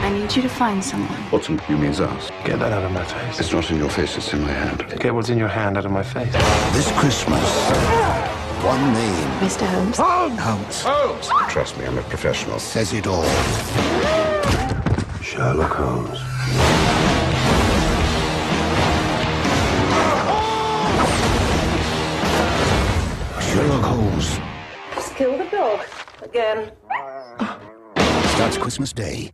I need you to find someone. Watson, you means us. Get that out of my face. It's not in your face, it's in my hand. Get what's in your hand out of my face. This Christmas, one name. Mr. Holmes. Holmes Trust me, I'm a professional. says it all. Sherlock Holmes. Sherlock Holmes Just kill the dog. Again. starts Christmas Day.